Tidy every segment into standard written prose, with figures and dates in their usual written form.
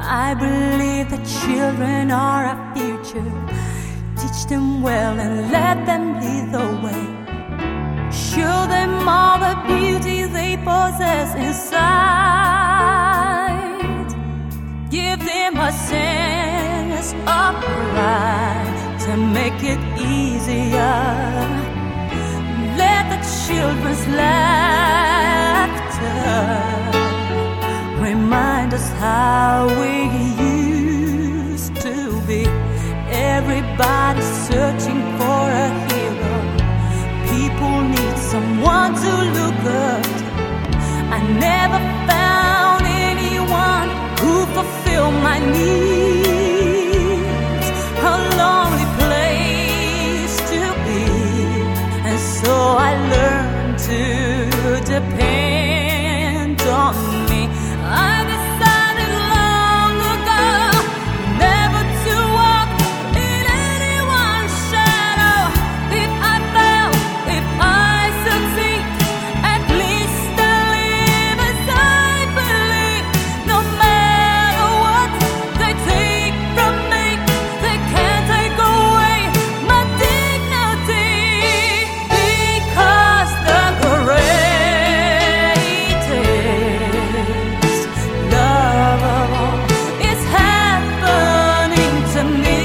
I believe that children are our future. Teach them well and let them lead the way. Show them all the beauty they possess inside. Give them a sense of pride to make it easier. Let the children's laughter remind us how we used to be. Everybody's searching for a hero. People need someone to look up to. I never found anyone who fulfilled my needs. A lonely place to be, and so I learned to depend on me. I decided long ago never to walk in anyone's shadow. If I fail, if I succeed, at least I live as I believe. No matter what they take from me, they can't take away my dignity. Because the greatest love of all is happening to me.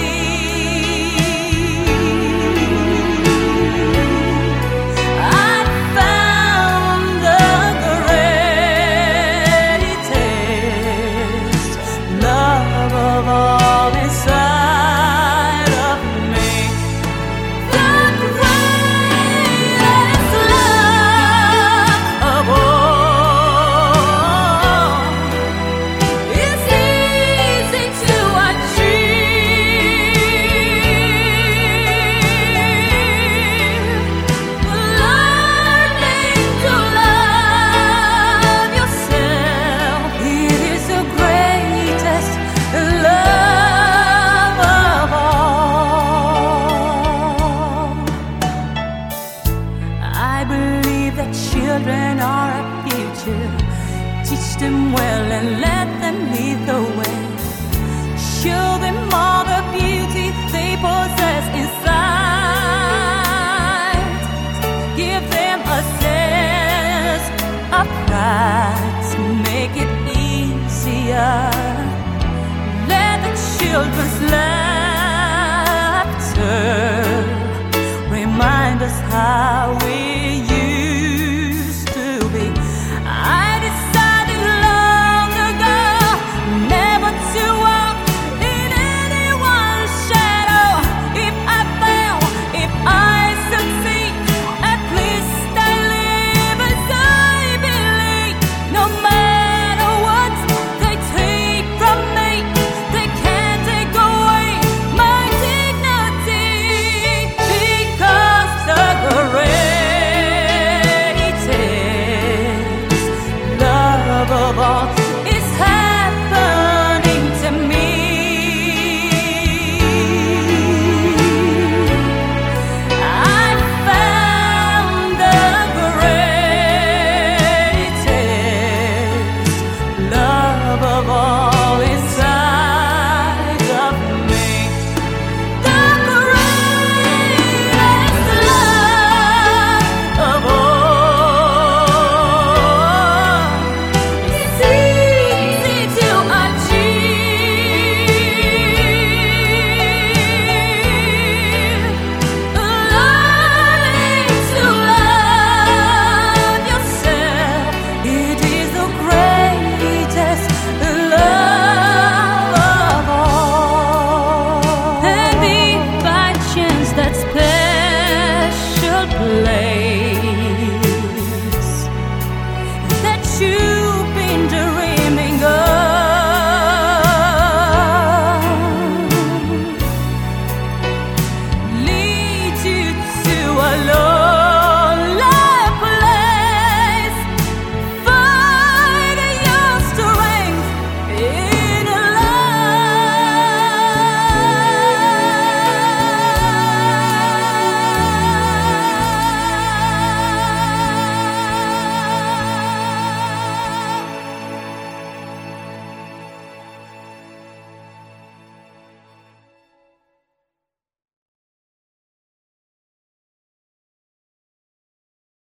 I found the greatest love of all inside of me. The greatest love of all is easy to achieve. Learning to love yourself, it is the greatest love of all. I believe that children are our future. Teach them well and let them lead the way. Show them all the beauty they possess inside. Give them a sense of pride to make it easier. Let the children's laughter remind us how we